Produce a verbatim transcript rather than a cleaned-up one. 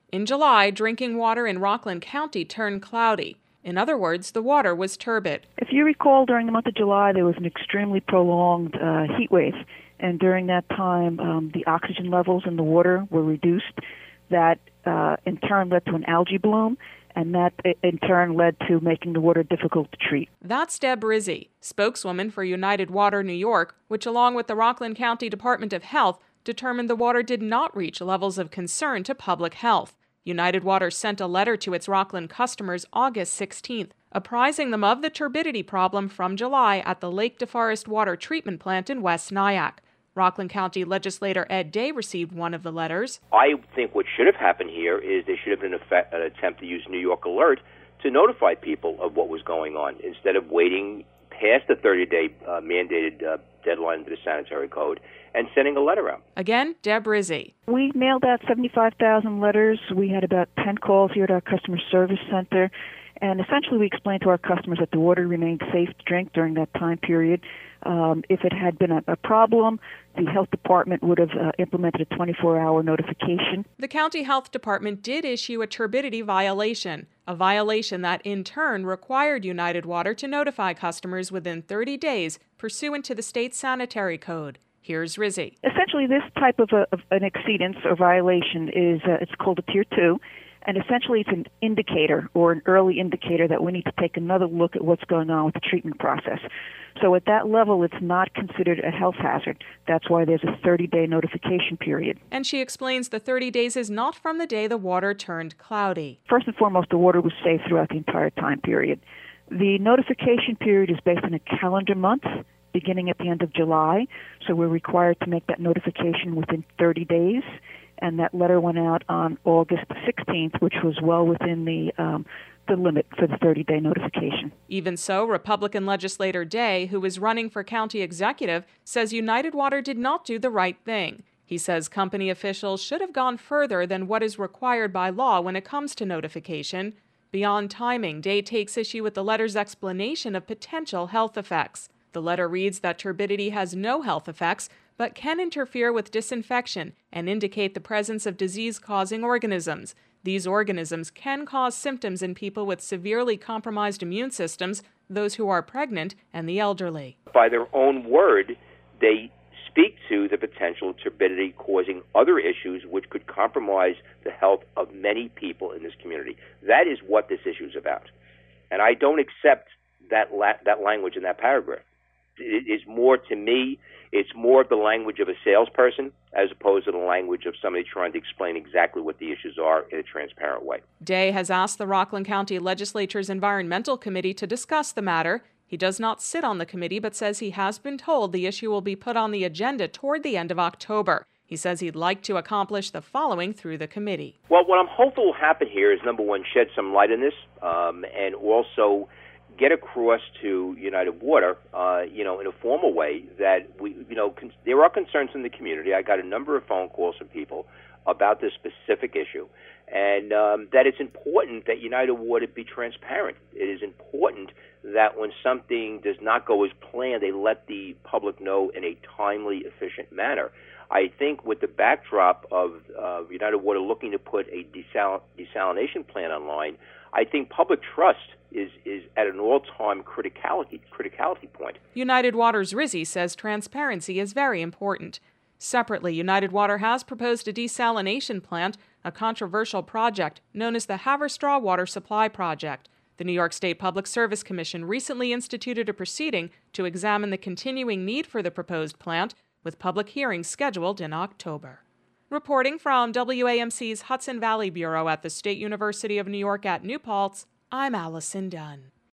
In July, drinking water in Rockland County turned cloudy. In other words, the water was turbid. If you recall, during the month of July, there was an extremely prolonged uh, heat wave, and during that time, um, the oxygen levels in the water were reduced. That, uh, in turn, led to an algae bloom, and that, in turn, led to making the water difficult to treat. That's Deb Rizzi, spokeswoman for United Water New York, which, along with the Rockland County Department of Health, determined the water did not reach levels of concern to public health. United Water sent a letter to its Rockland customers August sixteenth, apprising them of the turbidity problem from July at the Lake DeForest Water Treatment Plant in West Nyack. Rockland County legislator Ed Day received one of the letters. I think what should have happened here is there should have been an attempt to use New York Alert to notify people of what was going on instead of waiting past the thirty-day uh, mandated uh, deadline to the sanitary code and sending a letter out. Again, Deb Rizzi. We mailed out seventy-five thousand letters. We had about ten calls here at our customer service center. And essentially, we explained to our customers that the water remained safe to drink during that time period. Um, if it had been a, a problem, the health department would have uh, implemented a twenty-four hour notification. The county health department did issue a turbidity violation, a violation that in turn required United Water to notify customers within thirty days pursuant to the state sanitary code. Here's Rizzi. Essentially, this type of, a, of an exceedance or violation is uh, it's called a tier two. And essentially, it's an indicator or an early indicator that we need to take another look at what's going on with the treatment process. So at that level, it's not considered a health hazard. That's why there's a thirty-day notification period. And she explains the thirty days is not from the day the water turned cloudy. First and foremost, the water was safe throughout the entire time period. The notification period is based on a calendar month beginning at the end of July, so we're required to make that notification within thirty days. And that letter went out on August sixteenth, which was well within the um, the limit for the thirty-day notification. Even so, Republican legislator Day, who is running for county executive, says United Water did not do the right thing. He says company officials should have gone further than what is required by law when it comes to notification. Beyond timing, Day takes issue with the letter's explanation of potential health effects. The letter reads that turbidity has no health effects, but can interfere with disinfection and indicate the presence of disease-causing organisms. These organisms can cause symptoms in people with severely compromised immune systems, those who are pregnant, and the elderly. By their own word, they speak to the potential turbidity causing other issues which could compromise the health of many people in this community. That is what this issue is about. And I don't accept that la- that language in that paragraph. It is more, to me, it's more the language of a salesperson as opposed to the language of somebody trying to explain exactly what the issues are in a transparent way. Day has asked the Rockland County Legislature's Environmental Committee to discuss the matter. He does not sit on the committee, but says he has been told the issue will be put on the agenda toward the end of October. He says he'd like to accomplish the following through the committee. Well, what I'm hopeful will happen here is, number one, shed some light on this, um, and also get across to United Water, uh, you know, in a formal way that we, you know, con- there are concerns in the community. I got a number of phone calls from people about this specific issue, and um, that it's important that United Water be transparent. It is important that when something does not go as planned, they let the public know in a timely, efficient manner. I think with the backdrop of uh, United Water looking to put a desal- desalination plant online, I think public trust is, is at an all-time criticality, criticality point. United Water's Rizzi says transparency is very important. Separately, United Water has proposed a desalination plant, a controversial project known as the Haverstraw Water Supply Project. The New York State Public Service Commission recently instituted a proceeding to examine the continuing need for the proposed plant, with public hearings scheduled in October. Reporting from W A M C's Hudson Valley Bureau at the State University of New York at New Paltz, I'm Allison Dunn.